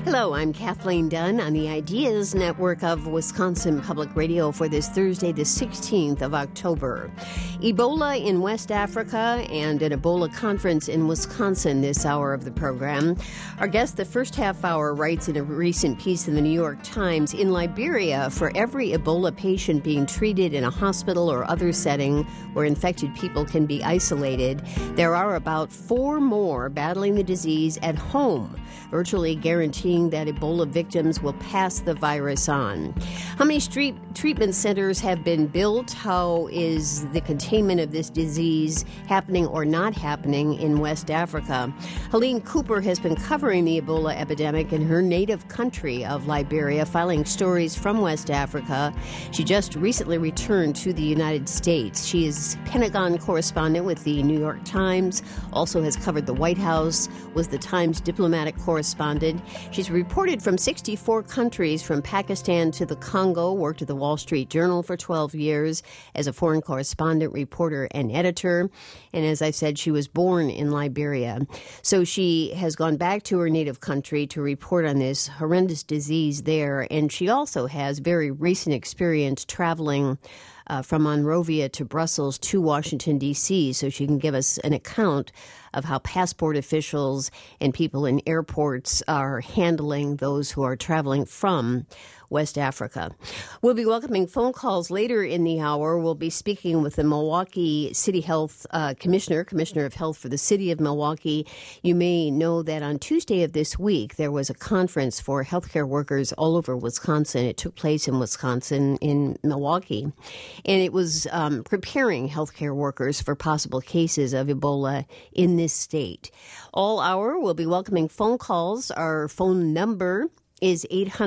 Hello, I'm Kathleen Dunn on the Ideas Network of Wisconsin Public Radio for this Thursday, the 16th of October. Ebola in West Africa and an Ebola conference in Wisconsin this hour of the program. Our guest, the first half hour, writes in a recent piece in the New York Times, in Liberia, for every Ebola patient being treated in a hospital or other setting where infected people can be isolated, there are about 4 more battling the disease at home, virtually guaranteeing that Ebola victims will pass the virus on. How many treatment centers have been built? How is the containment of this disease happening or not happening in West Africa? Helene Cooper has been covering the Ebola epidemic in her native country of Liberia, filing stories from West Africa. She just recently returned to the United States. She is Pentagon correspondent with the New York Times, also has covered the White House, was the Times diplomatic correspondent. She's reported from 64 countries, from Pakistan to the Congo, worked at the Wall Street Journal for 12 years as a foreign correspondent, reporter, and editor. And as I said, she was born in Liberia. So she has gone back to her native country to report on this horrendous disease there. And she also has very recent experience traveling from Monrovia to Brussels to Washington, D.C., so she can give us an account of how passport officials and people in airports are handling those who are traveling from West Africa. We'll be welcoming phone calls later in the hour. We'll be speaking with the Milwaukee City Health Commissioner of Health for the city of Milwaukee. You may know that on Tuesday of this week, there was a conference for healthcare workers all over Wisconsin. It took place in Wisconsin, in Milwaukee, and it was preparing healthcare workers for possible cases of Ebola in this state. All hour, we'll be welcoming phone calls. Our phone number is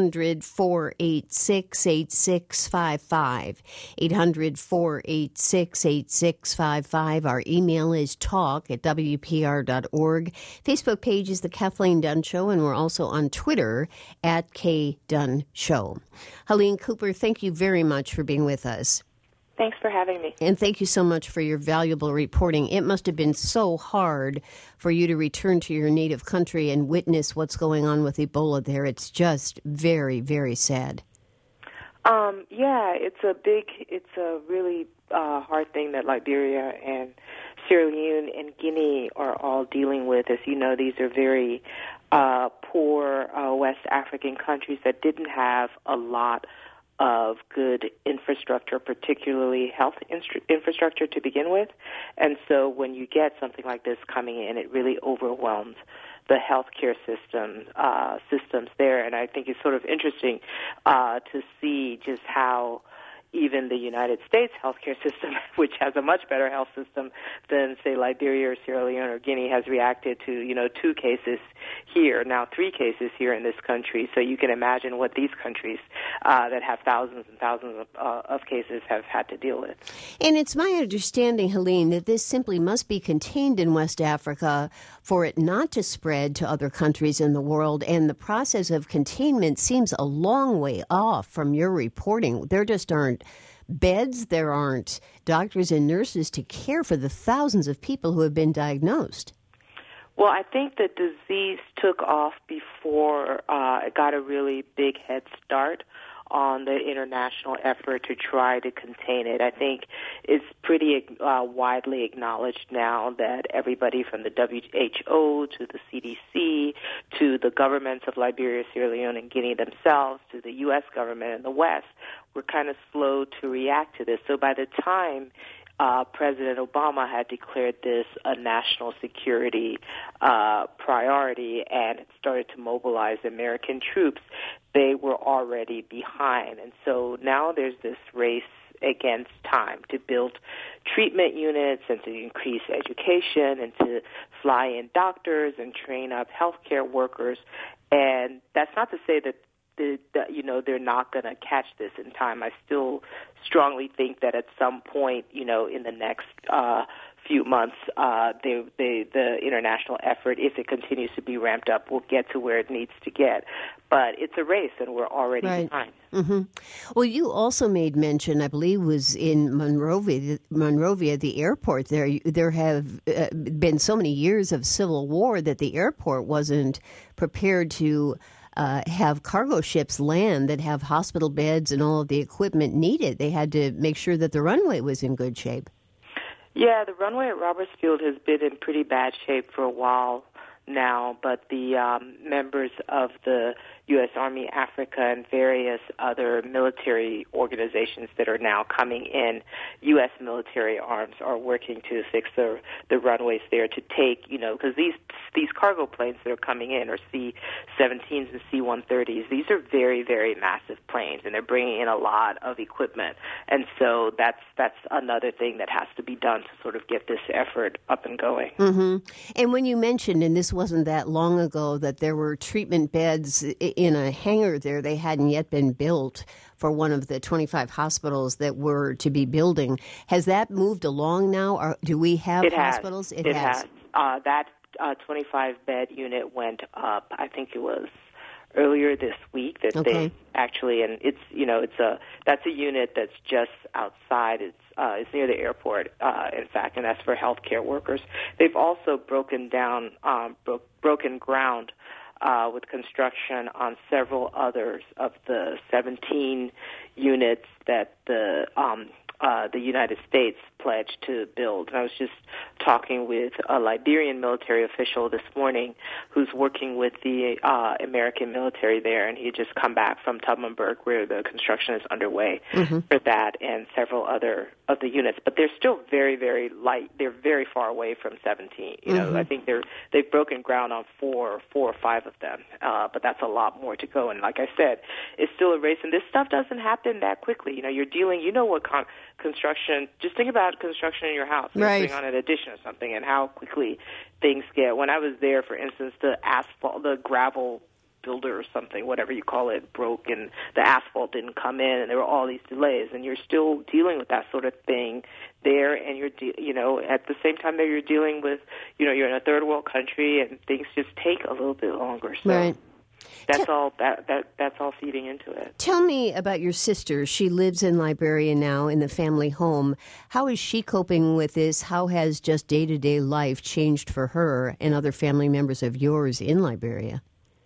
800-486-8655, 800-486-8655. Our email is talk@wpr.org. Facebook page is The Kathleen Dunn Show, and we're also on Twitter @KDunn_Show. Helene Cooper, thank you very much for being with us. Thanks for having me. And thank you so much for your valuable reporting. It must have been so hard for you to return to your native country and witness what's going on with Ebola there. It's just very, very sad. Yeah, it's a really hard thing that Liberia and Sierra Leone and Guinea are all dealing with. As you know, these are very poor West African countries that didn't have a lot of good infrastructure, particularly health infrastructure to begin with. And so when you get something like this coming in, it really overwhelms the healthcare systems there. And I think it's sort of interesting to see just how even the United States healthcare system, which has a much better health system than, say, Liberia or Sierra Leone or Guinea, has reacted to, 2 cases here, now 3 cases here in this country. So you can imagine what these countries that have thousands and thousands of cases have had to deal with. And it's my understanding, Helene, that this simply must be contained in West Africa for it not to spread to other countries in the world. And the process of containment seems a long way off from your reporting. There just aren't beds, there aren't doctors and nurses to care for the thousands of people who have been diagnosed. Well, I think the disease took off before it got a really big head start on the international effort to try to contain it. I think it's pretty widely acknowledged now that everybody from the WHO to the CDC to the governments of Liberia, Sierra Leone, and Guinea themselves to the U.S. government and the West were kind of slow to react to this. So by the time President Obama had declared this a national security priority and it started to mobilize American troops, they were already behind. And so now there's this race against time to build treatment units and to increase education and to fly in doctors and train up healthcare workers. And that's not to say that they're not going to catch this in time. I still strongly think that at some point, in the next few months, the international effort, if it continues to be ramped up, will get to where it needs to get. But it's a race, and we're already behind. Mm-hmm. Well, you also made mention, I believe, was in Monrovia, the airport. There have been so many years of civil war that the airport wasn't prepared to have cargo ships land that have hospital beds and all of the equipment needed. They had to make sure that the runway was in good shape. Yeah, the runway at Roberts Field has been in pretty bad shape for a while now, but the members of the U.S. Army Africa and various other military organizations that are now coming in, U.S. military arms, are working to fix the runways there to take, because these cargo planes that are coming in are C-17s and C-130s. These are very, very massive planes, and they're bringing in a lot of equipment. And so that's another thing that has to be done to sort of get this effort up and going. Mm-hmm. And when you mentioned, and this wasn't that long ago, that there were treatment beds in a hangar there, they hadn't yet been built for one of the 25 hospitals that were to be building. Has that moved along now, or do we have hospitals? It has. That 25-bed unit went up, I think it was earlier this week, that they actually, and that's a unit that's just outside. It's near the airport, in fact, and that's for healthcare workers. They've also broken ground with construction on several others of the 17 units that the United States pledged to build. And I was just talking with a Liberian military official this morning who's working with the American military there, and he had just come back from Tubmanburg, where the construction is underway for that and several other of the units. But they're still very, very light. They're very far away from 17. I think they've broken ground on four or five of them, but that's a lot more to go. And like I said, it's still a race, and this stuff doesn't happen that quickly. You're dealing. What construction. Just think about construction in your house, putting on an addition or something, and how quickly things get. When I was there, for instance, the gravel builder or something, whatever you call it, broke, and the asphalt didn't come in, and there were all these delays, and you're still dealing with that sort of thing there, and you're at the same time that you're dealing with, you're in a third world country, and things just take a little bit longer. So. Right. That's all feeding into it. Tell me about your sister. She lives in Liberia now in the family home. How is she coping with this? How has just day-to-day life changed for her and other family members of yours in Liberia?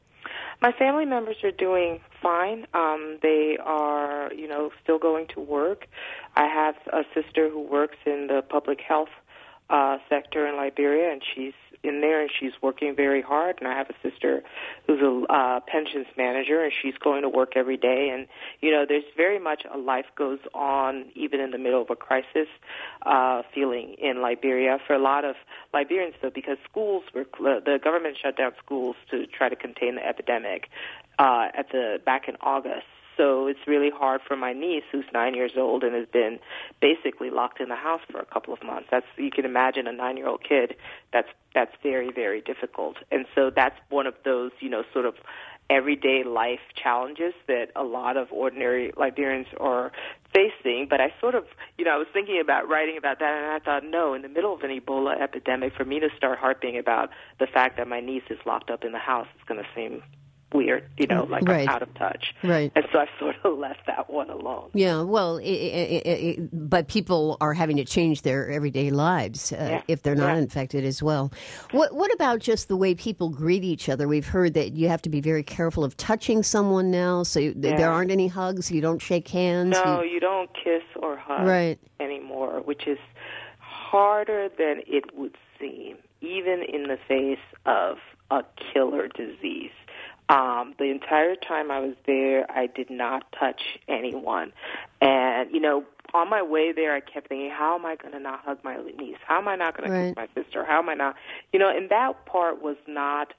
My family members are doing fine. They are, still going to work. I have a sister who works in the public health sector in Liberia, and she's in there, and she's working very hard. And I have a sister who's a pensions manager, and she's going to work every day. And, there's very much a life goes on even in the middle of a crisis feeling in Liberia. For a lot of Liberians, though, because the government shut down schools to try to contain the epidemic back in August. So it's really hard for my niece, who's 9 years old and has been basically locked in the house for a couple of months. You can imagine a 9-year-old kid. That's very, very difficult. And so that's one of those, sort of everyday life challenges that a lot of ordinary Liberians are facing. But I sort of, I was thinking about writing about that, and I thought, no, in the middle of an Ebola epidemic, for me to start harping about the fact that my niece is locked up in the house is going to seem weird, I'm out of touch. Right. And so I sort of left that one alone. Yeah, well, but people are having to change their everyday lives if they're not infected as well. What about just the way people greet each other? We've heard that you have to be very careful of touching someone now, so there aren't any hugs, you don't shake hands. No, you don't kiss or hug anymore, which is harder than it would seem, even in the face of a killer disease. The entire time I was there, I did not touch anyone. And, on my way there, I kept thinking, how am I going to not hug my niece? How am I not going to kiss my sister? How am I not? And that part was not,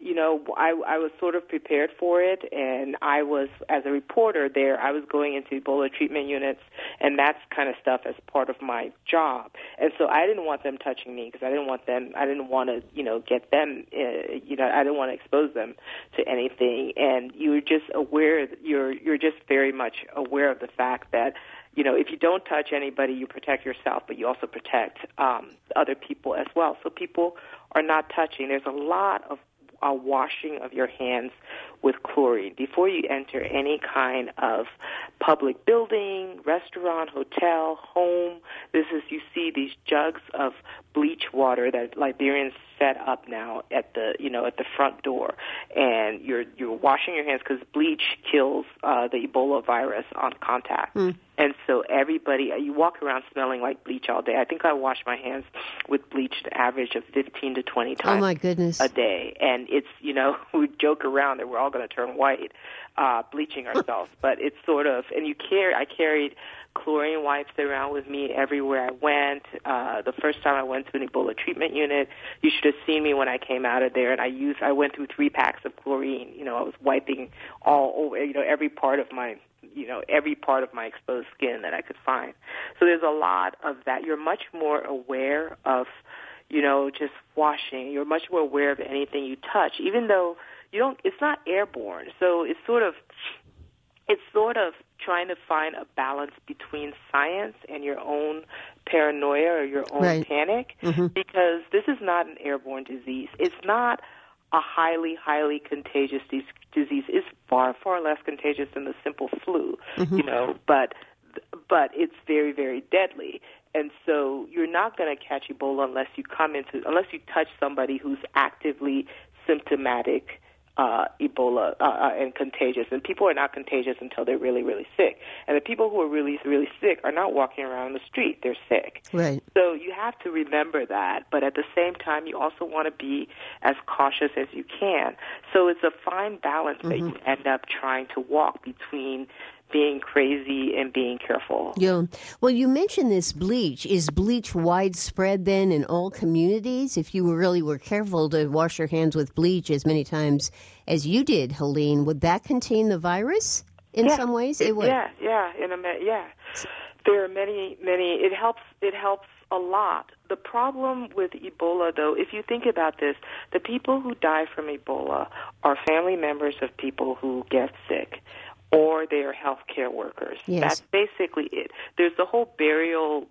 I was sort of prepared for it. And I was, as a reporter there, I was going into Ebola treatment units and that kind of stuff as part of my job. And so I didn't want them touching me because I didn't want to, get them, I didn't want to expose them to anything. And you're just aware, you're just very much aware of the fact that, if you don't touch anybody, you protect yourself, but you also protect other people as well. So people are not touching. There's a lot of washing of your hands with chlorine before you enter any kind of public building, restaurant, hotel, home. You see these jugs of bleach water that Liberians set up now at the front door, and you're washing your hands because bleach kills the Ebola virus on contact. And so everybody, you walk around smelling like bleach all day. I think I wash my hands with bleach an average of 15 to 20 times oh my goodness. a day. And it's, we joke around that we're all going to turn white bleaching ourselves. But it's sort of, and I carried chlorine wipes around with me everywhere I went. The first time I went to an Ebola treatment unit, you should have seen me when I came out of there. And I went through 3 packs of chlorine. I was wiping all over, every part of my exposed skin that I could find. So there's a lot of that. You're much more aware of, just washing. You're much more aware of anything you touch, even though it's not airborne. So it's sort of trying to find a balance between science and your own paranoia or your own panic, because this is not an airborne disease. It's not a highly, highly contagious disease. It's far, far less contagious than the simple flu, but it's very, very deadly. And so you're not going to catch Ebola unless you touch somebody who's actively symptomatic Ebola and contagious. And people are not contagious until they're really, really sick. And the people who are really, really sick are not walking around the street. They're sick. Right. So you have to remember that. But at the same time, you also want to be as cautious as you can. So it's a fine balance that you end up trying to walk between being crazy and being careful. Yeah. Well, you mentioned this bleach. Is bleach widespread then in all communities? If you really were careful to wash your hands with bleach as many times as you did, Helene, would that contain the virus in some ways? It would. Yeah. There are many. It helps a lot. The problem with Ebola, though, if you think about this, the people who die from Ebola are family members of people who get sick, or they are healthcare workers. Yes. That's basically it. There's the whole burial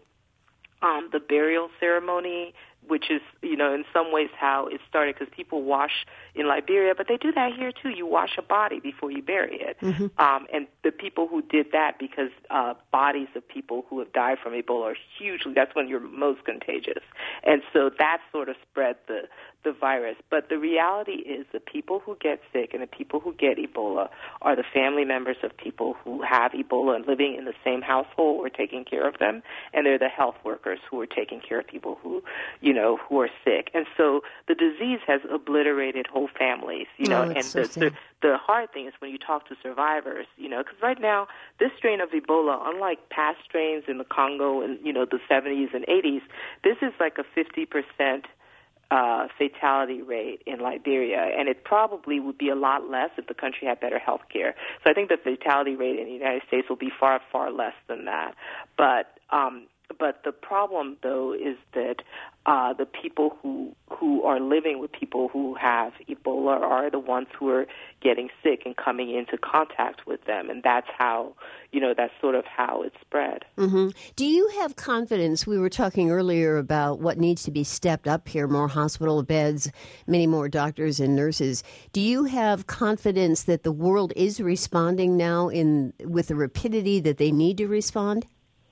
ceremony, which is, in some ways how it started, because people wash in Liberia, but they do that here too. You wash a body before you bury it. And the people who did that, because bodies of people who have died from Ebola are hugely, that's when you're most contagious. And so that sort of spread the virus. But the reality is the people who get sick and the people who get Ebola are the family members of people who have Ebola and living in the same household or taking care of them, and they're the health workers who are taking care of people who are sick. And so the disease has obliterated whole families, and the hard thing is when you talk to survivors, because right now this strain of Ebola, unlike past strains in the Congo in, the 70s and 80s, this is like a 50% fatality rate in Liberia, and it probably would be a lot less if the country had better health care. So I think the fatality rate in the United States will be far, far less than that. But the problem, though, is that the people who are living with people who have Ebola are the ones who are getting sick and coming into contact with them, and that's how, that's sort of how it's spread. Do you have confidence? We were talking earlier about what needs to be stepped up here, more hospital beds, many more doctors and nurses. Do you have confidence that the world is responding now with the rapidity that they need to respond?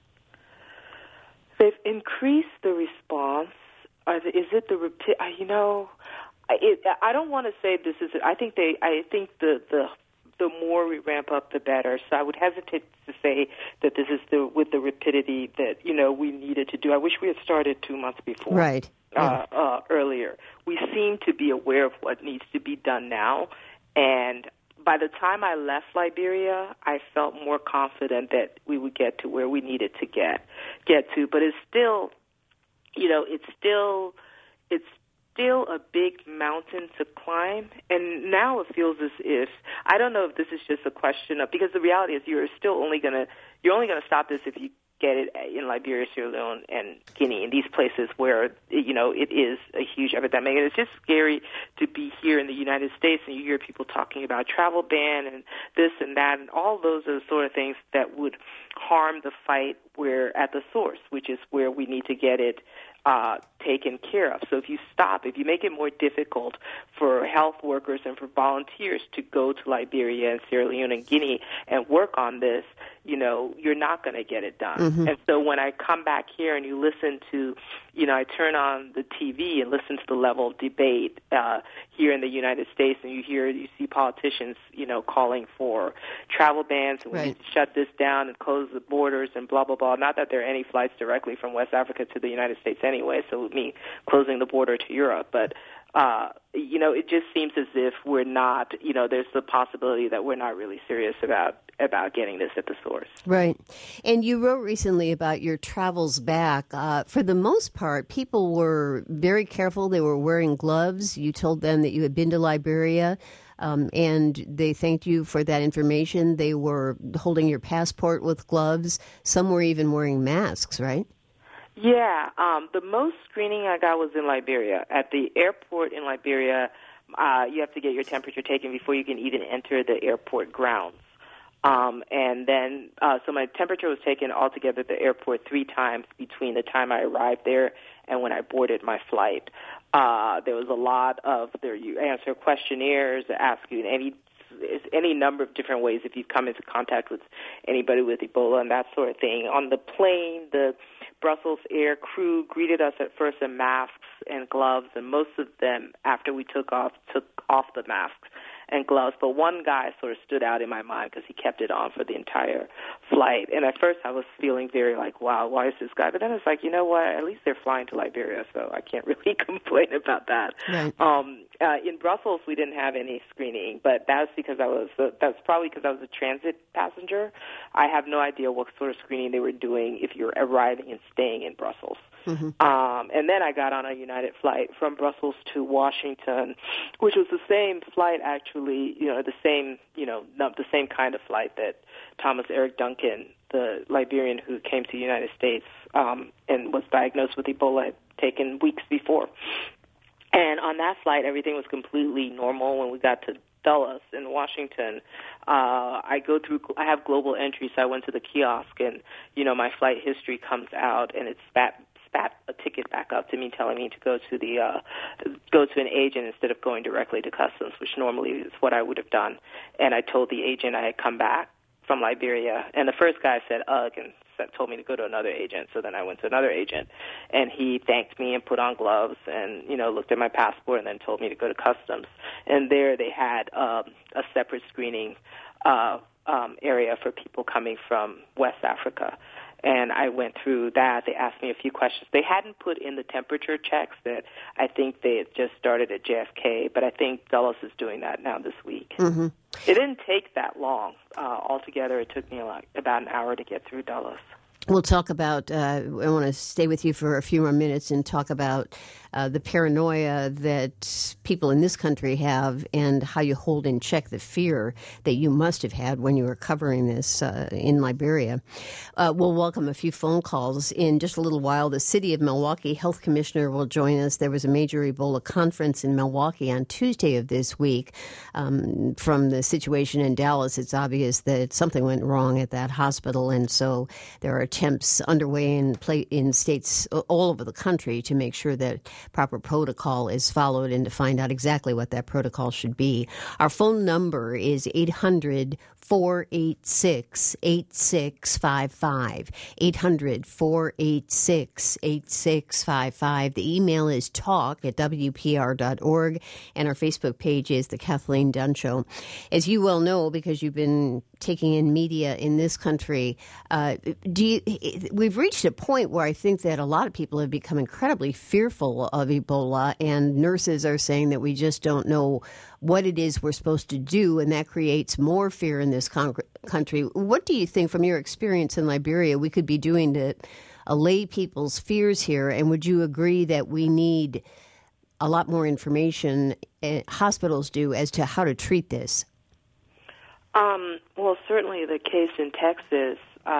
They've increased the response. Is it the I don't want to say this is. I think the more we ramp up, the better. So I would hesitate to say that this is with the rapidity that we needed to do. I wish we had started 2 months before. Right. Earlier. We seem to be aware of what needs to be done now, and by the time I left Liberia, I felt more confident that we would get to where we needed to get to. But it's still, it's still a big mountain to climb. And now it feels as if, I don't know if this is just a question of, because the reality is you're only going to stop this if you get it in Liberia, Sierra Leone, and Guinea, in these places where, it is a huge epidemic. And it's just scary to be here in the United States and you hear people talking about travel ban and this and that, and all those are the sort of things that would harm the fight at the source, which is where we need to get it taken care of. So if you make it more difficult for health workers and for volunteers to go to Liberia and Sierra Leone and Guinea and work on this, you're not going to get it done. Mm-hmm. And so when I come back here and you listen to, I turn on the TV and listen to the level of debate here in the United States, and you see politicians, calling for travel bans and we need to shut this down and close the borders and blah, blah, blah. Not that there are any flights directly from West Africa to the United States anyway, so it means closing the border to Europe. But it just seems as if we're not, there's the possibility that we're not really serious about getting this at the source. Right. And you wrote recently about your travels back. For the most part, people were very careful. They were wearing gloves. You told them that you had been to Liberia, and they thanked you for that information. They were holding your passport with gloves. Some were even wearing masks, right? Yeah, the most screening I got was in Liberia. At the airport in Liberia, you have to get your temperature taken before you can even enter the airport grounds. And then, so my temperature was taken altogether at the airport 3 times between the time I arrived there and when I boarded my flight. There was a lot of, you answer questionnaires, ask you any number of different ways if you've come into contact with anybody with Ebola and that sort of thing. On the plane, the Brussels Air crew greeted us at first in masks and gloves, and most of them, after we took off the masks and gloves. But one guy sort of stood out in my mind because he kept it on for the entire flight. And at first I was feeling very like, wow, why is this guy? But then it's like, you know what? At least they're flying to Liberia, so I can't really complain about that. Right. In Brussels, we didn't have any screening, but that's probably because I was a transit passenger. I have no idea what sort of screening they were doing if you're arriving and staying in Brussels. Mm-hmm. And then I got on a United flight from Brussels to Washington, which was the same flight, actually, the same kind of flight that Thomas Eric Duncan, the Liberian who came to the United States and was diagnosed with Ebola, had taken weeks before. And on that flight, everything was completely normal. When we got to Dulles in Washington, I have global entry, so I went to the kiosk, and my flight history comes out, and it spat a ticket back up to me, telling me to go to an agent instead of going directly to customs, which normally is what I would have done. And I told the agent I had come back from Liberia, and the first guy said ugh and told me to go to another agent. So then I went to another agent, and he thanked me and put on gloves and looked at my passport and then told me to go to customs. And there they had a separate screening area for people coming from West Africa. And I went through that. They asked me a few questions. They hadn't put in the temperature checks that I think they had just started at JFK, but I think Dulles is doing that now this week. Mm-hmm. It didn't take that long. Altogether, it took me about an hour to get through Dulles. We'll talk about, I want to stay with you for a few more minutes and talk about the paranoia that people in this country have and how you hold in check the fear that you must have had when you were covering this in Liberia. We'll welcome a few phone calls in just a little while. The City of Milwaukee Health Commissioner will join us. There was a major Ebola conference in Milwaukee on Tuesday of this week. From the situation in Dallas, it's obvious that something went wrong at that hospital, and so there are attempts underway in states all over the country to make sure that proper protocol is followed and to find out exactly what that protocol should be. Our phone number is 800-486-8655, 800-486-8655. The email is talk@wpr.org, and our Facebook page is The Kathleen Dunn Show. As you well know, because you've been taking in media in this country, we've reached a point where I think that a lot of people have become incredibly fearful of Ebola, and nurses are saying that we just don't know what it is we're supposed to do, and that creates more fear in this country. What do you think, from your experience in Liberia, we could be doing to allay people's fears here, and would you agree that we need a lot more information, hospitals do, as to how to treat this? Well, certainly the case in Texas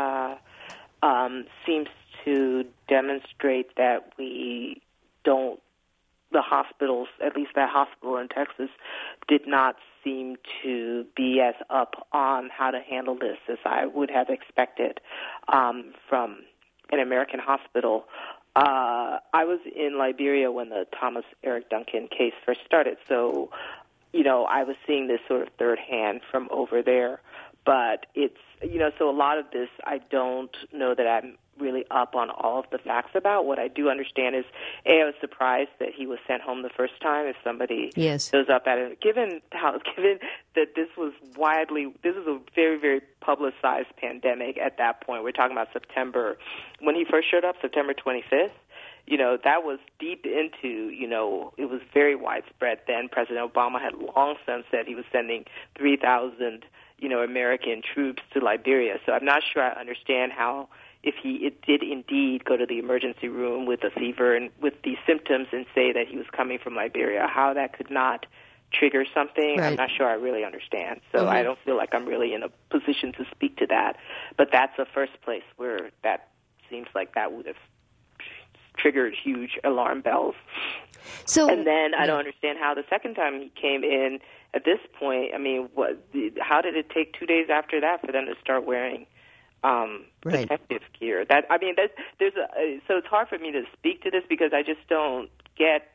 seems to demonstrate that the hospitals, at least that hospital in Texas, did not seem to be as up on how to handle this as I would have expected from an American hospital. I was in Liberia when the Thomas Eric Duncan case first started, so I was seeing this sort of third hand from over there. But it's, so a lot of this I don't know that I'm really up on all of the facts about. What I do understand is, I was surprised that he was sent home the first time. If somebody shows up at it, given that this was a very, very publicized pandemic at that point. We're talking about September, when he first showed up, September 25th. That was deep into, it was very widespread then. President Obama had long since said he was sending 3,000, American troops to Liberia. So I'm not sure I understand how, if he did indeed go to the emergency room with a fever and with these symptoms and say that he was coming from Liberia, how that could not trigger something. Right. I'm not sure I really understand. So I don't feel like I'm really in a position to speak to that. But that's the first place where that seems like that would have triggered huge alarm bells. And then I don't understand how the second time he came in at this point, how did it take 2 days after that for them to start wearing protective gear? So it's hard for me to speak to this because I just don't get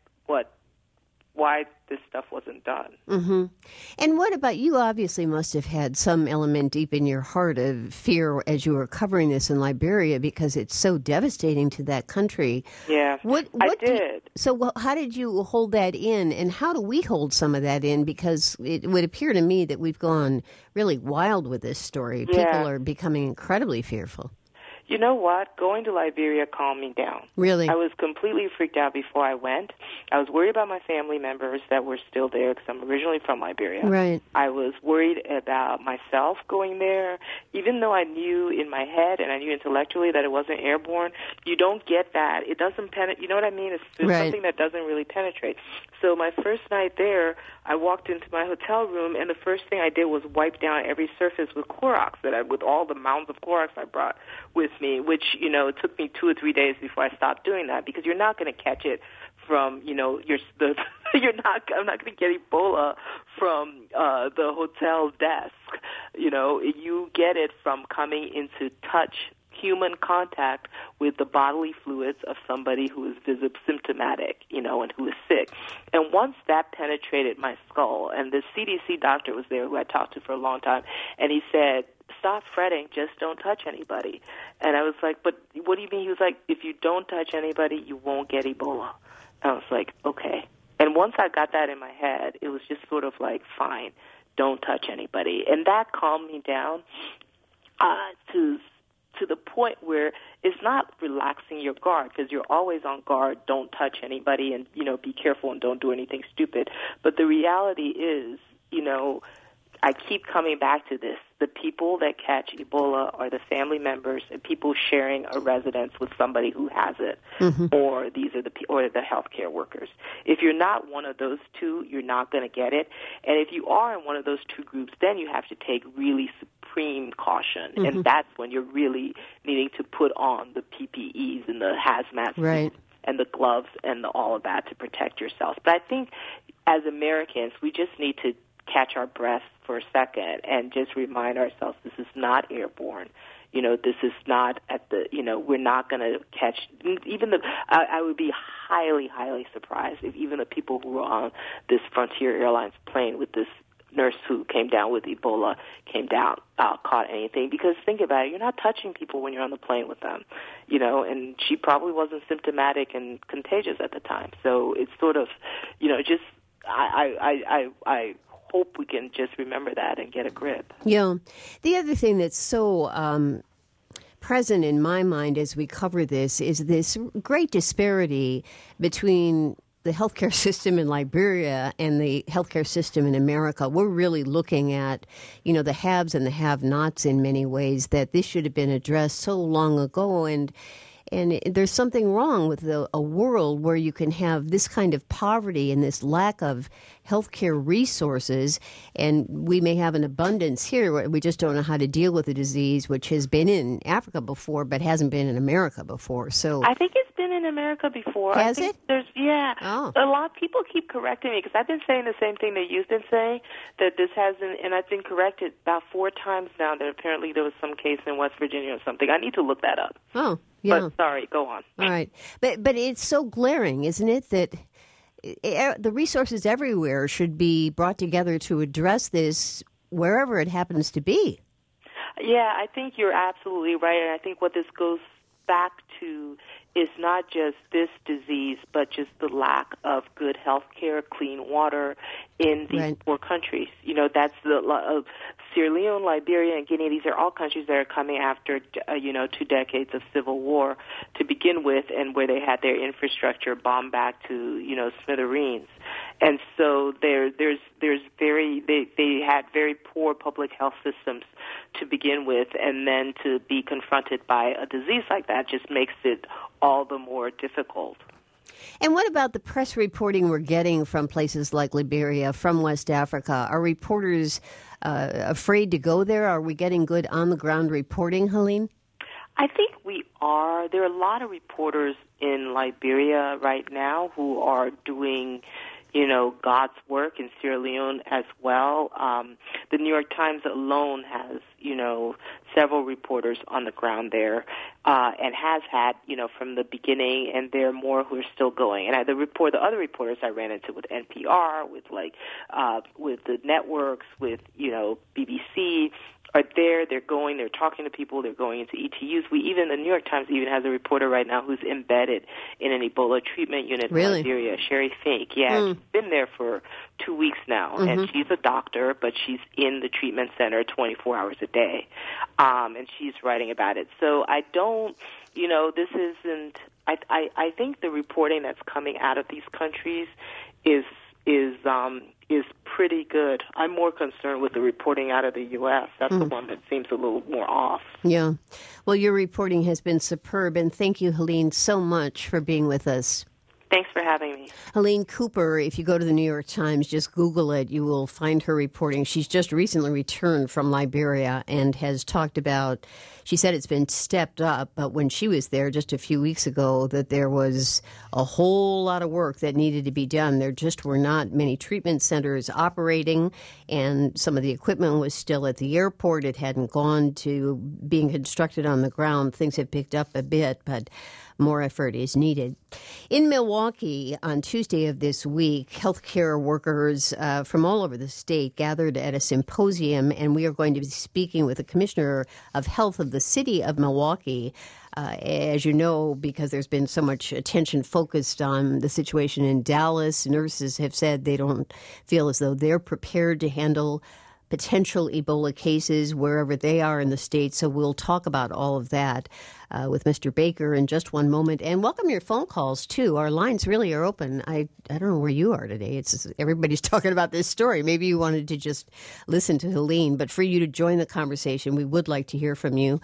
why this stuff wasn't done. Mm-hmm. And what about you? Obviously must have had some element deep in your heart of fear as you were covering this in Liberia because it's so devastating to that country. Yeah, I did. How did you hold that in, and how do we hold some of that in? Because it would appear to me that we've gone really wild with this story. Yeah. People are becoming incredibly fearful. You know what? Going to Liberia calmed me down. Really? I was completely freaked out before I went. I was worried about my family members that were still there because I'm originally from Liberia. Right. I was worried about myself going there. Even though I knew in my head and I knew intellectually that it wasn't airborne, you don't get that. It doesn't penetrate. You know what I mean? It's something that doesn't really penetrate. So my first night there, I walked into my hotel room, and the first thing I did was wipe down every surface with Clorox, with all the mounds of Clorox I brought with me, which, it took me 2 or 3 days before I stopped doing that because you're not going to catch it from, I'm not going to get Ebola from the hotel desk. You get it from coming into human contact with the bodily fluids of somebody who is symptomatic, and who is sick. And once that penetrated my skull, and the CDC doctor was there who I talked to for a long time, and he said, stop fretting, just don't touch anybody. And I was like, but what do you mean? He was like, if you don't touch anybody, you won't get Ebola. And I was like, okay. And once I got that in my head, it was just sort of like, fine, don't touch anybody. And that calmed me down to the point where it's not relaxing your guard because you're always on guard, don't touch anybody and, be careful and don't do anything stupid. But the reality is, I keep coming back to this. The people that catch Ebola are the family members and people sharing a residence with somebody who has it, or these are the healthcare workers. If you're not one of those two, you're not going to get it. And if you are in one of those two groups, then you have to take really supreme caution, and that's when you're really needing to put on the PPEs and the hazmat suits and the gloves and all of that to protect yourself. But I think as Americans, we just need to catch our breath for a second and just remind ourselves this is not airborne. This is not we're not going to catch even I would be highly, highly surprised if even the people who were on this Frontier Airlines plane with this nurse who came down with Ebola caught anything. Because think about it, you're not touching people when you're on the plane with them, and she probably wasn't symptomatic and contagious at the time. So it's sort of, just I hope we can just remember that and get a grip. Yeah. The other thing that's so present in my mind as we cover this is this great disparity between the healthcare system in Liberia and the healthcare system in America. We're really looking at, the haves and the have-nots in many ways, that this should have been addressed so long ago. And there's something wrong with a world where you can have this kind of poverty and this lack of healthcare resources, and we may have an abundance here where we just don't know how to deal with the disease, which has been in Africa before but hasn't been in America before. So I think it's been in America before. Has it? A lot of people keep correcting me because I've been saying the same thing that you've been saying, that this hasn't, and I've been corrected about 4 times now that apparently there was some case in West Virginia or something. I need to look that up. Oh, yeah. But sorry, go on. All right. But it's so glaring, isn't it, that the resources everywhere should be brought together to address this wherever it happens to be. Yeah, I think you're absolutely right, and I think what this goes back to is not just this disease, but just the lack of good health care, clean water in these poor countries. You know, that's the Sierra Leone, Liberia, and Guinea. These are all countries that are coming after, 2 decades of civil war to begin with, and where they had their infrastructure bombed back to, smithereens. And so they had very poor public health systems to begin with, and then to be confronted by a disease like that just makes it all the more difficult. And what about the press reporting we're getting from places like Liberia, from West Africa? Are reporters afraid to go there? Are we getting good on-the-ground reporting, Helene? I think we are. There are a lot of reporters in Liberia right now who are doing God's work in Sierra Leone as well. The New York Times alone has, several reporters on the ground there, and has had, from the beginning, and there are more who are still going. And the other reporters I ran into with NPR, with the networks, with, BBC, are there. They're going, they're talking to people, they're going into ETUs. The New York Times even has a reporter right now who's embedded in an Ebola treatment unit in Liberia, Sherry Fink. Yeah, she's been there for 2 weeks now, and she's a doctor, but she's in the treatment center 24 hours a day, and she's writing about it. So I don't, this isn't, I think the reporting that's coming out of these countries is pretty good. I'm more concerned with the reporting out of the U.S. That's the one that seems a little more off. Yeah. Well, your reporting has been superb, and thank you, Helene, so much for being with us. Thanks for having me. Helene Cooper, if you go to the New York Times, just Google it. You will find her reporting. She's just recently returned from Liberia and has talked about, she said it's been stepped up, but when she was there just a few weeks ago, that there was a whole lot of work that needed to be done. There just were not many treatment centers operating, and some of the equipment was still at the airport. It hadn't gone to being constructed on the ground. Things have picked up a bit, but more effort is needed. In Milwaukee, on Tuesday of this week, healthcare workers from all over the state gathered at a symposium, and we are going to be speaking with the Commissioner of Health of the city of Milwaukee. As you know, because there's been so much attention focused on the situation in Dallas, nurses have said they don't feel as though they're prepared to handle potential Ebola cases wherever they are in the state. So we'll talk about all of that with Mr. Baker in just one moment. And welcome your phone calls, too. Our lines really are open. I don't know where you are today. Everybody's talking about this story. Maybe you wanted to just listen to Helene. But for you to join the conversation, we would like to hear from you.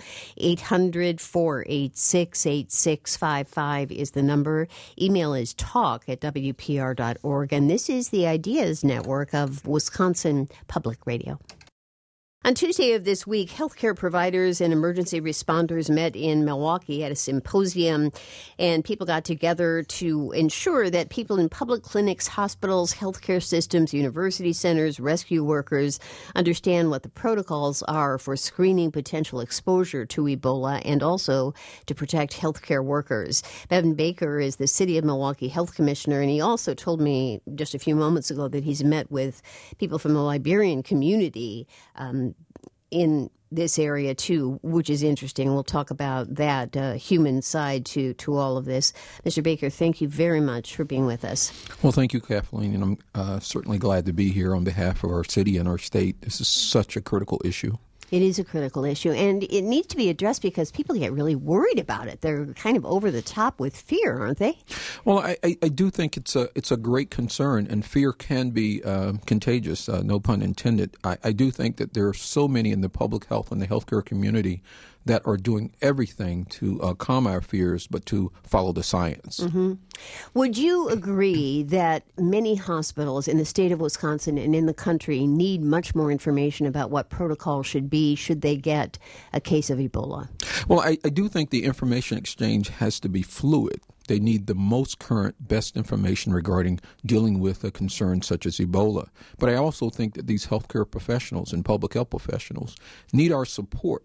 800-486-8655 is the number. Email is talk@wpr.org. And this is the Ideas Network of Wisconsin Public Radio. On Tuesday of this week, healthcare providers and emergency responders met in Milwaukee at a symposium, and people got together to ensure that people in public clinics, hospitals, healthcare systems, university centers, rescue workers understand what the protocols are for screening potential exposure to Ebola and also to protect healthcare workers. Bevan Baker is the City of Milwaukee Health Commissioner, and he also told me just a few moments ago that he's met with people from the Liberian community in this area, too, which is interesting. We'll talk about that human side to all of this. Mr. Baker, thank you very much for being with us. Well, thank you, Kathleen, and I'm certainly glad to be here on behalf of our city and our state. This is such a critical issue. It is a critical issue, and it needs to be addressed because people get really worried about it. They're kind of over the top with fear, aren't they? Well, I do think it's a great concern, and fear can be contagious, no pun intended. I do think that there are so many in the public health and the healthcare community that are doing everything to calm our fears, but to follow the science. Mm-hmm. Would you agree that many hospitals in the state of Wisconsin and in the country need much more information about what protocol should be should they get a case of Ebola? Well, I do think the information exchange has to be fluid. They need the most current, best information regarding dealing with a concern such as Ebola. But I also think that these healthcare professionals and public health professionals need our support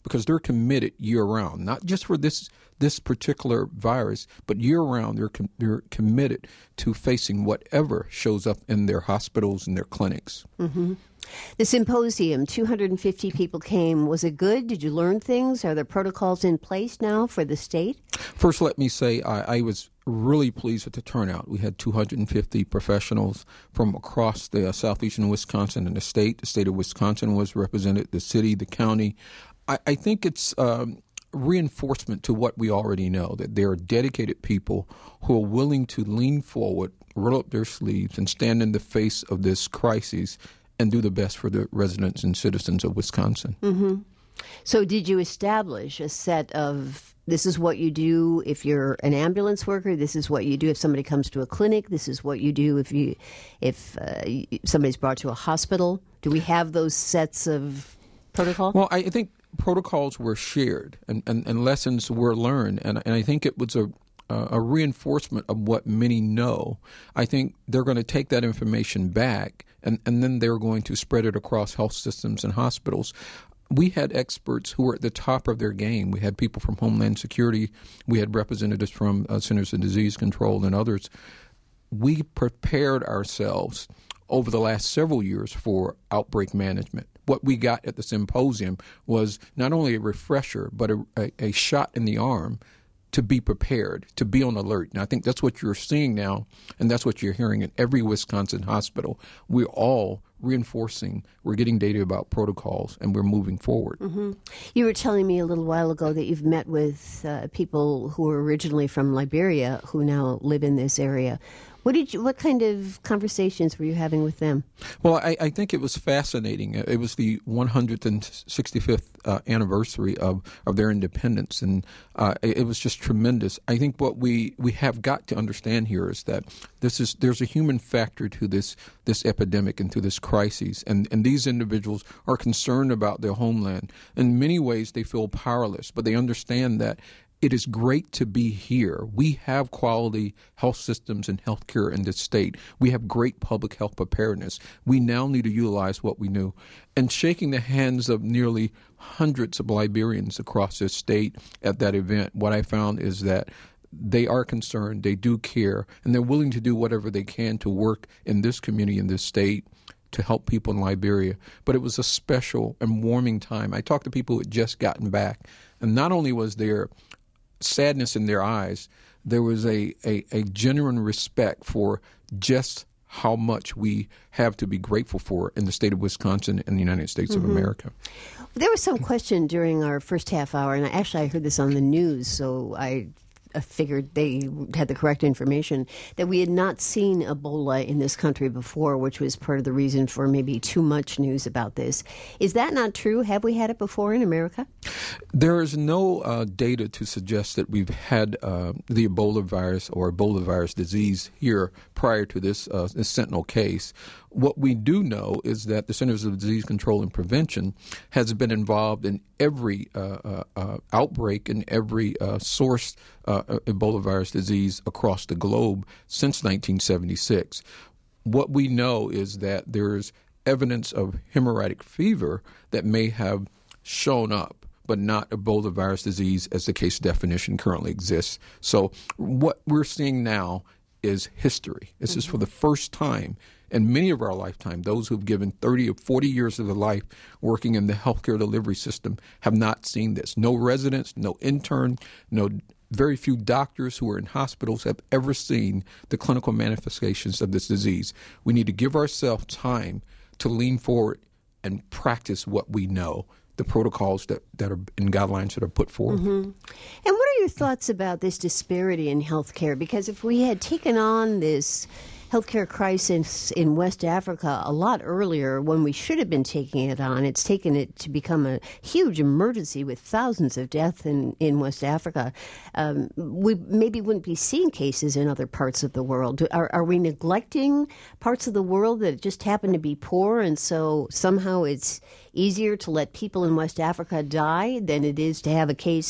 because they're committed year-round, not just for this particular virus, but year-round they're committed to facing whatever shows up in their hospitals and their clinics. Mm-hmm. The symposium, 250 people came. Was it good? Did you learn things? Are there protocols in place now for the state? First, let me say I was really pleased with the turnout. We had 250 professionals from across the southeastern Wisconsin and the state. The state of Wisconsin was represented, the city, the county. I think it's reinforcement to what we already know, that there are dedicated people who are willing to lean forward, roll up their sleeves, and stand in the face of this crisis and do the best for the residents and citizens of Wisconsin. Mm-hmm. So did you establish a set of, this is what you do if you're an ambulance worker, this is what you do if somebody comes to a clinic, this is what you do if somebody's brought to a hospital? Do we have those sets of protocol? Well, I think protocols were shared and lessons were learned, and I think it was a reinforcement of what many know. I think they're going to take that information back, and then they're going to spread it across health systems and hospitals. We had experts who were at the top of their game. We had people from Homeland Security. We had representatives from Centers for Disease Control and others. We prepared ourselves over the last several years for outbreak management. What we got at the symposium was not only a refresher, but a shot in the arm to be prepared, to be on alert. And I think that's what you're seeing now, and that's what you're hearing in every Wisconsin hospital. We're all reinforcing, we're getting data about protocols, and we're moving forward. Mm-hmm. You were telling me a little while ago that you've met with people who were originally from Liberia who now live in this area. What kind of conversations were you having with them? Well, I think it was fascinating. It was the 165th anniversary of their independence, and it was just tremendous. I think what we have got to understand here is that there's a human factor to this epidemic and to this crisis, and these individuals are concerned about their homeland. In many ways, they feel powerless, but they understand that it is great to be here. We have quality health systems and health care in this state. We have great public health preparedness. We now need to utilize what we knew. And shaking the hands of nearly hundreds of Liberians across this state at that event, what I found is that they are concerned, they do care, and they're willing to do whatever they can to work in this community, in this state, to help people in Liberia. But it was a special and warming time. I talked to people who had just gotten back, and not only was there sadness in their eyes, there was a genuine respect for just how much we have to be grateful for in the state of Wisconsin and the United States of America. There was some question during our first half hour, and I heard this on the news, so I figured they had the correct information, that we had not seen Ebola in this country before, which was part of the reason for maybe too much news about this. Is that not true? Have we had it before in America? There is no data to suggest that we've had the Ebola virus or Ebola virus disease here prior to this sentinel case. What we do know is that the Centers for Disease Control and Prevention has been involved in every outbreak and every source Ebola virus disease across the globe since 1976. What we know is that there's evidence of hemorrhagic fever that may have shown up, but not Ebola virus disease as the case definition currently exists. So what we're seeing now is history. This is for the first time in many of our lifetime. Those who've given 30 or 40 years of their life working in the healthcare delivery system have not seen this. No residents, no intern, very few doctors who are in hospitals have ever seen the clinical manifestations of this disease. We need to give ourselves time to lean forward and practice what we know, the protocols that are in guidelines that are put forward. Mm-hmm. And what are your thoughts about this disparity in healthcare? Because if we had taken on this healthcare crisis in West Africa a lot earlier when we should have been taking it on, it's taken it to become a huge emergency with thousands of deaths in West Africa. We maybe wouldn't be seeing cases in other parts of the world. Are we neglecting parts of the world that just happen to be poor, and so somehow it's easier to let people in West Africa die than it is to have a case,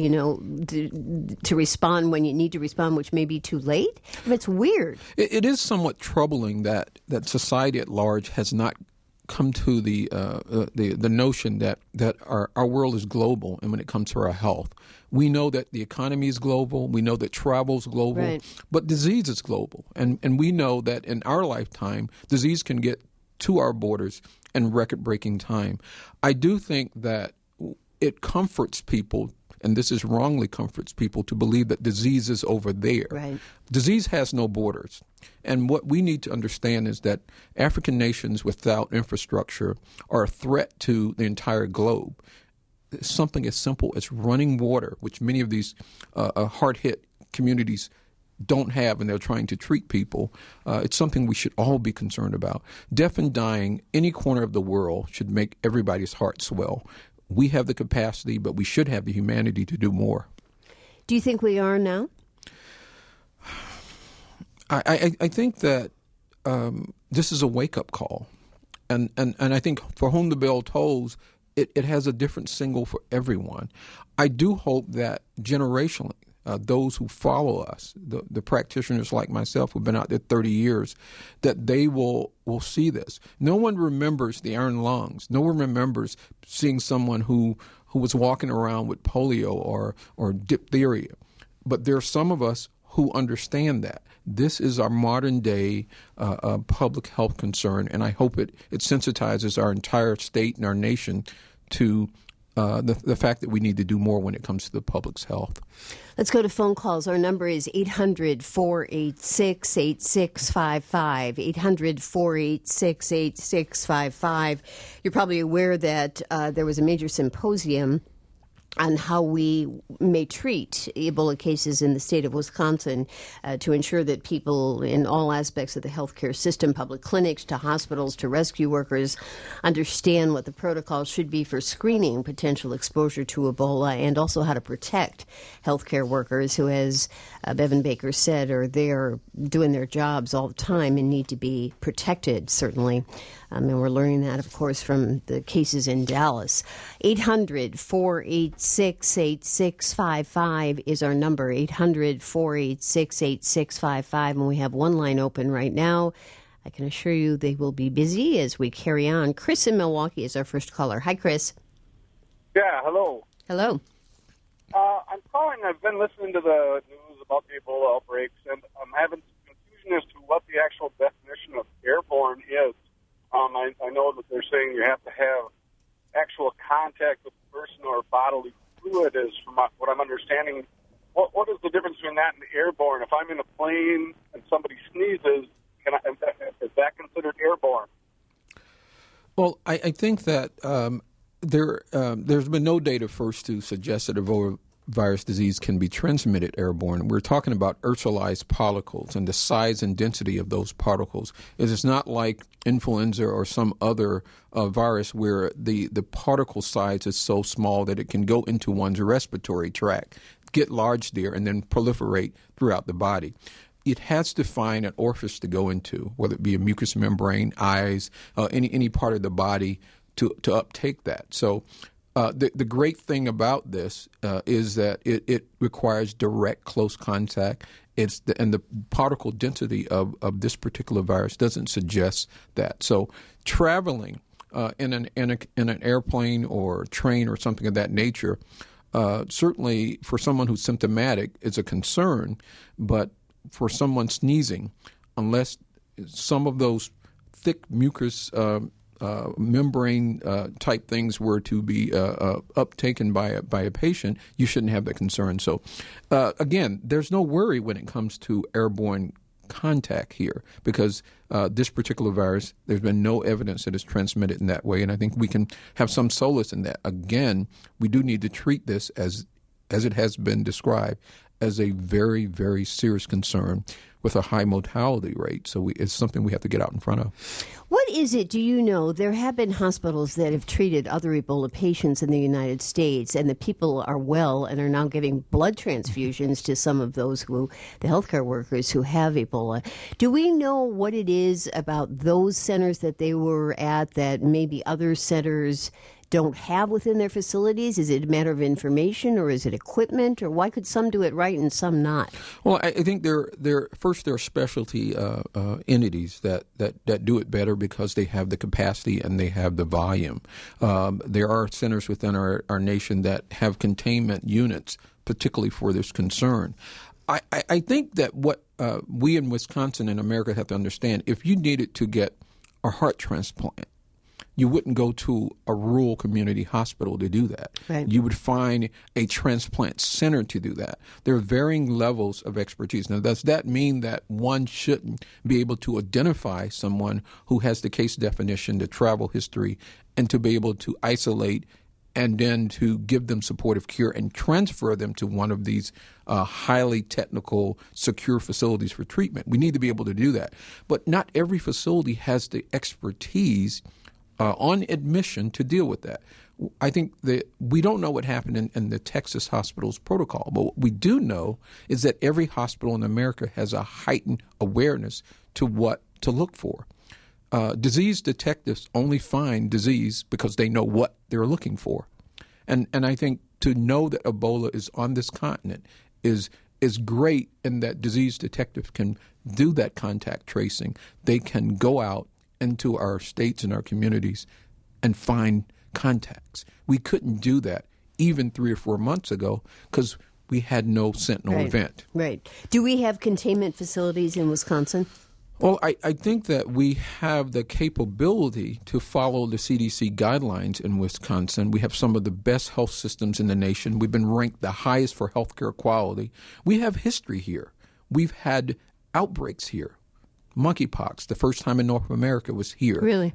to respond when you need to respond, which may be too late? It's weird. It is somewhat troubling that society at large has not come to the notion that our world is global, and when it comes to our health, we know that the economy is global. We know that travel is global, right. But disease is global, and we know that in our lifetime, disease can get to our borders in record-breaking time. I do think that it comforts people, and this is wrongly comforts people, to believe that disease is over there. Right. Disease has no borders. And what we need to understand is that African nations without infrastructure are a threat to the entire globe. Something as simple as running water, which many of these hard-hit communities don't have, and they're trying to treat people. It's something we should all be concerned about. Death and dying, any corner of the world, should make everybody's heart swell. We have the capacity, but we should have the humanity to do more. Do you think we are now? I think that this is a wake-up call. And I think for whom the bell tolls, it has a different single for everyone. I do hope that generationally, those who follow us, the practitioners like myself who've been out there 30 years, that they will see this. No one remembers the iron lungs. No one remembers seeing someone who was walking around with polio or diphtheria. But there are some of us who understand that. This is our modern-day public health concern, and I hope it sensitizes our entire state and our nation to the fact that we need to do more when it comes to the public's health. Let's go to phone calls. Our number is 800-486-8655, 800-486-8655. You're probably aware that there was a major symposium on how we may treat Ebola cases in the state of Wisconsin to ensure that people in all aspects of the healthcare system, public clinics to hospitals to rescue workers, understand what the protocol should be for screening potential exposure to Ebola, and also how to protect healthcare workers who, as Bevan Baker said, are there doing their jobs all the time and need to be protected, certainly. And we're learning that, of course, from the cases in Dallas. 800-486-8655 is our number, 800-486-8655. And we have one line open right now. I can assure you they will be busy as we carry on. Chris in Milwaukee is our first caller. Hi, Chris. Yeah, hello. Hello. I'm calling. I've been listening to the news about the Ebola outbreaks, and I'm having some confusion as to what the actual definition of airborne is. I know that they're saying you have to have actual contact with the person or bodily fluid, is from what I'm understanding. What is the difference between that and airborne? If I'm in a plane and somebody sneezes, is that considered airborne? Well, I think that there's been no data first to suggest that Ebola virus disease can be transmitted airborne. We're talking about aerosolized particles and the size and density of those particles. It's not like influenza or some other virus where the particle size is so small that it can go into one's respiratory tract, get large there, and then proliferate throughout the body. It has to find an orifice to go into, whether it be a mucous membrane, eyes, any part of the body to uptake that. So the great thing about this is that it requires direct, close contact. And the particle density of this particular virus doesn't suggest that. So traveling in an airplane or train or something of that nature, certainly for someone who's symptomatic, is a concern. But for someone sneezing, unless some of those thick mucus membrane type things were to be uptaken by a patient, you shouldn't have that concern. So, again, there's no worry when it comes to airborne contact here because this particular virus, there's been no evidence that it's transmitted in that way, and I think we can have some solace in that. Again, we do need to treat this as it has been described as a very, very serious concern with a high mortality rate. So it's something we have to get out in front of. What is it, do you know, there have been hospitals that have treated other Ebola patients in the United States, and the people are well and are now giving blood transfusions to some of those the healthcare workers who have Ebola. Do we know what it is about those centers that they were at that maybe other centers don't have within their facilities? Is it a matter of information, or is it equipment, or why could some do it right and some not? Well, I think there are specialty entities that do it better because they have the capacity and they have the volume. There are centers within our nation that have containment units, particularly for this concern. I think that what we in Wisconsin and America have to understand, if you needed to get a heart transplant, you wouldn't go to a rural community hospital to do that. Right. You would find a transplant center to do that. There are varying levels of expertise. Now, does that mean that one shouldn't be able to identify someone who has the case definition, the travel history, and to be able to isolate and then to give them supportive care and transfer them to one of these highly technical, secure facilities for treatment? We need to be able to do that. But not every facility has the expertise on admission to deal with that. I think that we don't know what happened in the Texas hospital's protocol, but what we do know is that every hospital in America has a heightened awareness to what to look for. Disease detectives only find disease because they know what they're looking for. And I think to know that Ebola is on this continent is great, in that disease detectives can do that contact tracing. They can go out into our states and our communities and find contacts. We couldn't do that even 3 or 4 months ago because we had no sentinel event. Right. Do we have containment facilities in Wisconsin? Well, I think that we have the capability to follow the CDC guidelines in Wisconsin. We have some of the best health systems in the nation. We've been ranked the highest for healthcare quality. We have history here. We've had outbreaks here. Monkeypox, the first time in North America, was here. Really?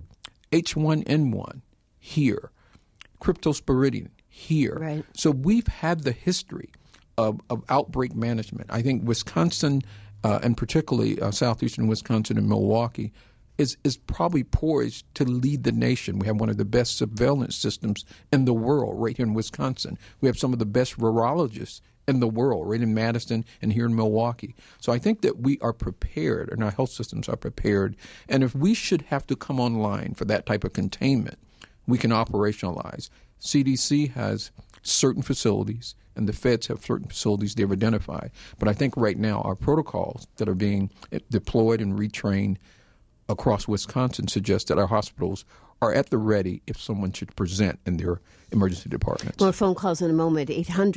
H1N1, here. Cryptosporidium, here. Right. So we've had the history of outbreak management. I think Wisconsin, and particularly southeastern Wisconsin and Milwaukee, is probably poised to lead the nation. We have one of the best surveillance systems in the world right here in Wisconsin. We have some of the best virologists in the world, right in Madison and here in Milwaukee. So I think that we are prepared, and our health systems are prepared. And if we should have to come online for that type of containment, we can operationalize. CDC has certain facilities, and the feds have certain facilities they've identified. But I think right now our protocols that are being deployed and retrained across Wisconsin suggest that our hospitals are at the ready if someone should present in their emergency departments. More phone calls in a moment.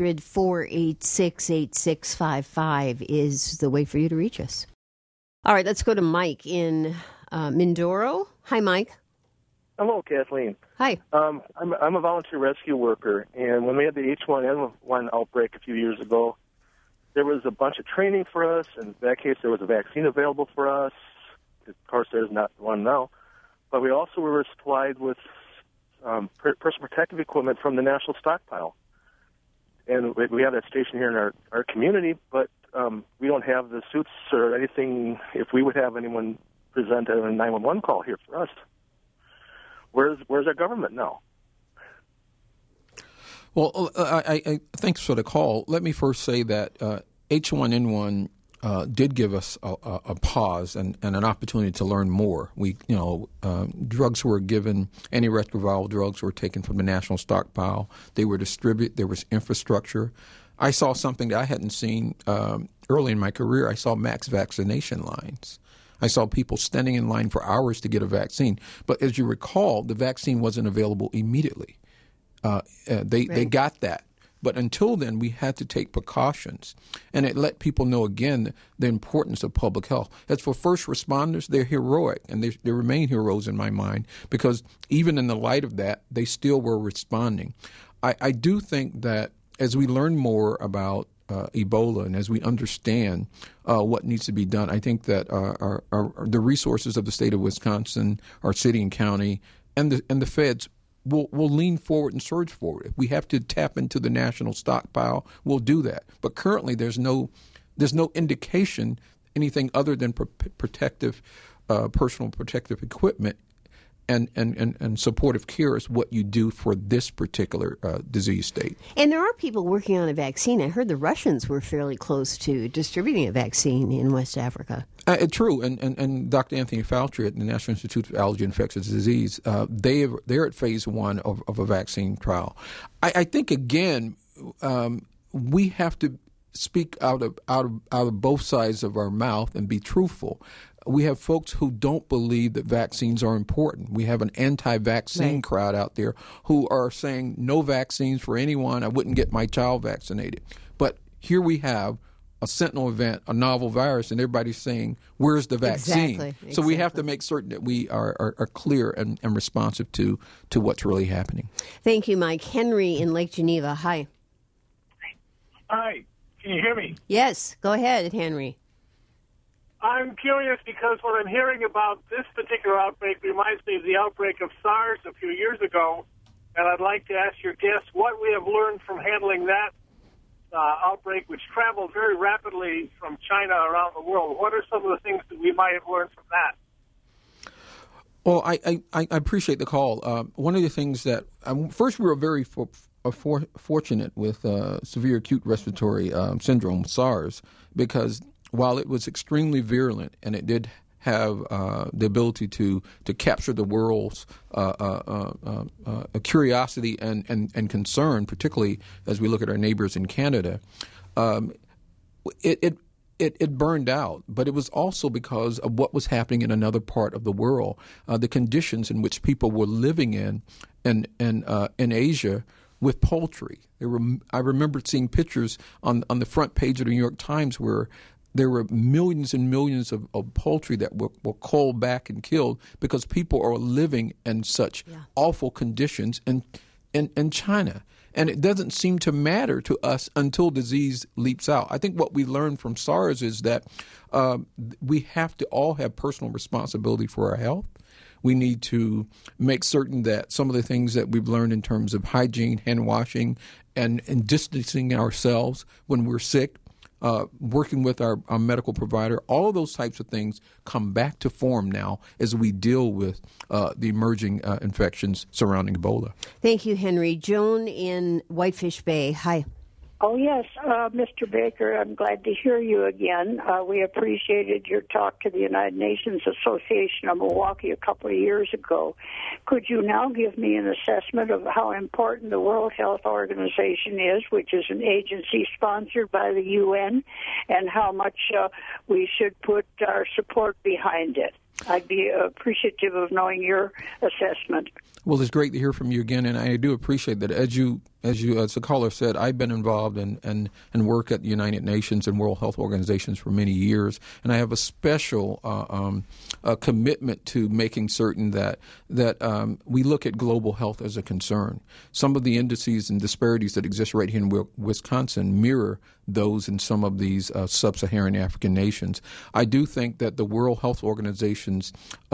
800-486-8655 is the way for you to reach us. All right, let's go to Mike in Mindoro. Hi, Mike. Hello, Kathleen. Hi. I'm a volunteer rescue worker, and when we had the H1N1 outbreak a few years ago, there was a bunch of training for us, and in that case there was a vaccine available for us. Of course, there's not one now. But we also were supplied with personal protective equipment from the national stockpile. And we have that station here in our community, but we don't have the suits or anything if we would have anyone present a 911 call here for us. Where's our government now? Well, I thanks for the call. Let me first say that H1N1 did give us a pause and an opportunity to learn more. Drugs were given, antiretroviral drugs were taken from the national stockpile. They were distributed. There was infrastructure. I saw something that I hadn't seen early in my career. I saw mass vaccination lines. I saw people standing in line for hours to get a vaccine. But as you recall, the vaccine wasn't available immediately. They got that. But until then, we had to take precautions. And it let people know, again, the importance of public health. As for first responders, they're heroic, and they remain heroes in my mind, because even in the light of that, they still were responding. I do think that as we learn more about Ebola and as we understand what needs to be done, I think that the resources of the state of Wisconsin, our city and county, and the feds will lean forward and surge forward. If we have to tap into the national stockpile, we'll do that. But currently, there's no indication anything other than personal protective equipment and supportive care is what you do for this particular disease state. And there are people working on a vaccine. I heard the Russians were fairly close to distributing a vaccine in West Africa. True, and Dr. Anthony Fauci at the National Institute of Allergy and Infectious Disease, they're at phase 1 of a vaccine trial. I think again, we have to speak out of both sides of our mouth and be truthful. We have folks who don't believe that vaccines are important. We have an anti-vaccine crowd out there who are saying no vaccines for anyone. I wouldn't get my child vaccinated. But here we have a sentinel event, a novel virus, and everybody's saying, where's the vaccine? Exactly. So we have to make certain that we are clear and responsive to what's really happening. Thank you, Mike. Henry in Lake Geneva. Hi. Hi. Can you hear me? Yes. Go ahead, Henry. I'm curious because what I'm hearing about this particular outbreak reminds me of the outbreak of SARS a few years ago, and I'd like to ask your guests what we have learned from handling that outbreak, which traveled very rapidly from China around the world. What are some of the things that we might have learned from that? Well, I appreciate the call. One of the things that first we were very fortunate with severe acute respiratory syndrome, SARS, because while it was extremely virulent and it did have the ability to capture the world's curiosity and concern, particularly as we look at our neighbors in Canada, it burned out. But it was also because of what was happening in another part of the world, the conditions in which people were living in Asia with poultry. I remember seeing pictures on the front page of the New York Times where there were millions and millions of poultry that were called back and killed because people are living in such awful conditions in China. And it doesn't seem to matter to us until disease leaps out. I think what we learned from SARS is that we have to all have personal responsibility for our health. We need to make certain that some of the things that we've learned in terms of hygiene, hand washing, and distancing ourselves when we're sick, working with our medical provider, all of those types of things come back to form now as we deal with the emerging infections surrounding Ebola. Thank you, Henry. Joan in Whitefish Bay. Hi. Oh, yes, Mr. Baker, I'm glad to hear you again. We appreciated your talk to the United Nations Association of Milwaukee a couple of years ago. Could you now give me an assessment of how important the World Health Organization is, which is an agency sponsored by the UN, and how much we should put our support behind it? I'd be appreciative of knowing your assessment. Well, it's great to hear from you again, and I do appreciate that. As the caller said, I've been involved and work at the United Nations and World Health Organizations for many years, and I have a special commitment to making certain that we look at global health as a concern. Some of the indices and disparities that exist right here in Wisconsin mirror those in some of these sub-Saharan African nations. I do think that the World Health Organization's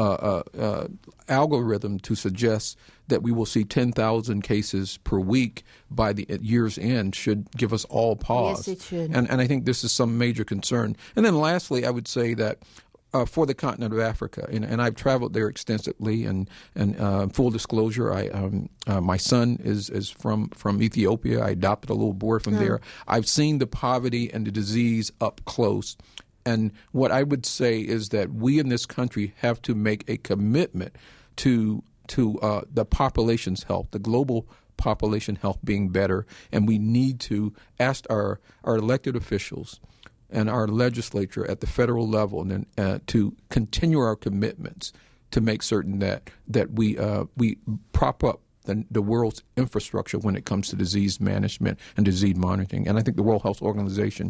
algorithm to suggest that we will see 10,000 cases per week by the year's end should give us all pause. Yes, it should. And I think this is some major concern. And then lastly, I would say that for the continent of Africa, and I've traveled there extensively, and full disclosure, my son is from Ethiopia. I adopted a little boy from there. I've seen the poverty and the disease up close. And what I would say is that we in this country have to make a commitment to the population's health, the global population health being better, and we need to ask our elected officials and our legislature at the federal level and to continue our commitments to make certain that we prop up the world's infrastructure when it comes to disease management and disease monitoring. And I think the World Health Organization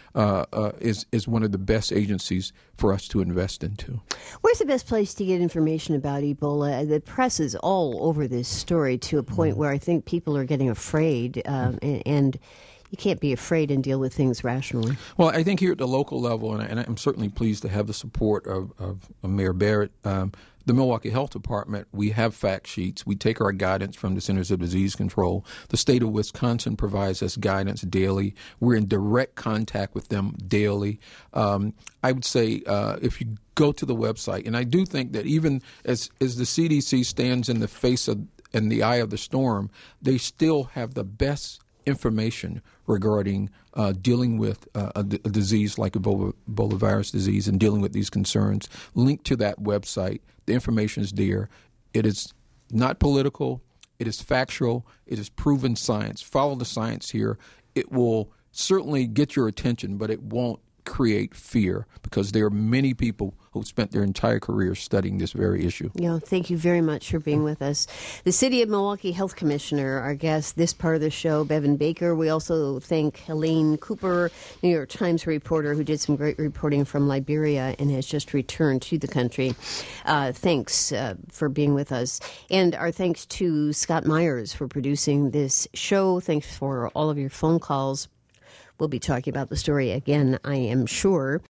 is one of the best agencies for us to invest into. Where's the best place to get information about Ebola? The press is all over this story to a point where I think people are getting afraid, and you can't be afraid and deal with things rationally. Well, I think here at the local level, and I'm certainly pleased to have the support of Mayor Barrett, the Milwaukee Health Department, we have fact sheets. We take our guidance from the Centers of Disease Control. The state of Wisconsin provides us guidance daily. We're in direct contact with them daily. I would say if you go to the website, and I do think that even as the CDC stands in the face of in the eye of the storm, they still have the best information regarding dealing with a disease like Ebola virus disease and dealing with these concerns. Link to that website. The information is there. It is not political. It is factual. It is proven science. Follow the science here. It will certainly get your attention, but it won't create fear because there are many people who spent their entire career studying this very issue. Yeah, thank you very much for being with us. The City of Milwaukee Health Commissioner, our guest this part of the show, Bevan Baker. We also thank Helene Cooper, New York Times reporter who did some great reporting from Liberia and has just returned to the country. Thanks for being with us. And our thanks to Scott Myers for producing this show. Thanks for all of your phone calls. We'll be talking about the story again, I am sure.